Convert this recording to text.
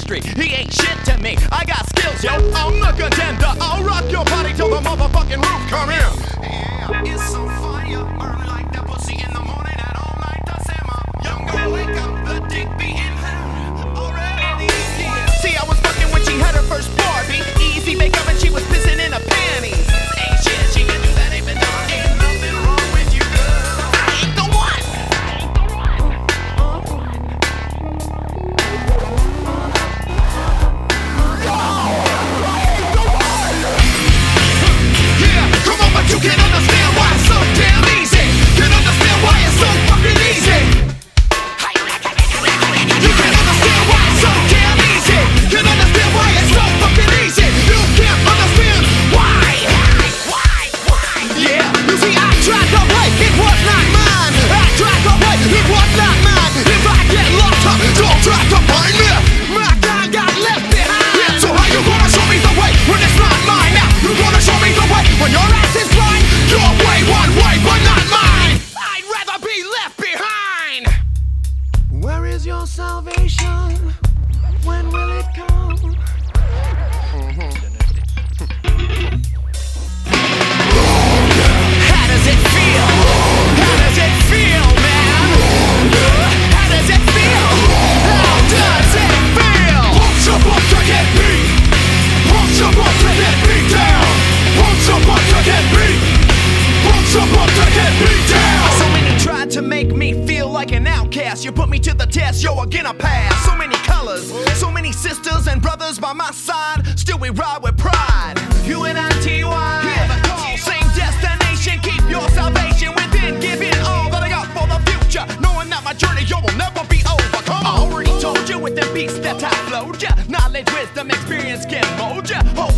industry. He ain't shit to me, I got skills, yo. I'm the contender, I'll rock your body till the motherfucking roof come in. Yeah, it's on fire, burn like that pussy in the morning and all night I simmer. Young girl, wake up, the dick beating already. Yeah. See, I was fucking when she had her first Barbie. Easy makeup and she was pissing in her panties. Ain't shit, she can do that, ain't been done. Ain't nothing wrong with you, girl. I ain't the one. Yeah, come on, but you can understand why it's so damn easy. Can understand why it's so fucking easy. You can understand why it's so damn easy. Can understand why it's so fucking easy. You can't understand why. Yeah. You see, I tried to play, it was not mine. I tried to play, it was not mine. If I get locked up, don't try to find me. My kind got left behind. Yeah, so how you gonna show me the way when it's not mine? Now you gonna show me the way when your ass is blind. Your way, one way, but not mine. I'd rather be left behind. Where is your salvation? When will it come? How does it feel? How does it feel, man? How does it feel? How does it feel? Punch your butt to get beat. Punch your butt to get beat down. Punch your butt to get beat. Punch your butt to get beat down. So many tried to make me feel like an outcast. You put me to the test, yo, again I pass. So many colors, so many sisters and brothers by my side. Still we ride with pride. UNITY, hear the call, same destination. Keep your salvation within. Give it all that I got for the future. Knowing that my journey, yo, will never be over. Come on. I already told you with the beats that I flowed ya. Knowledge, wisdom, experience can mold ya.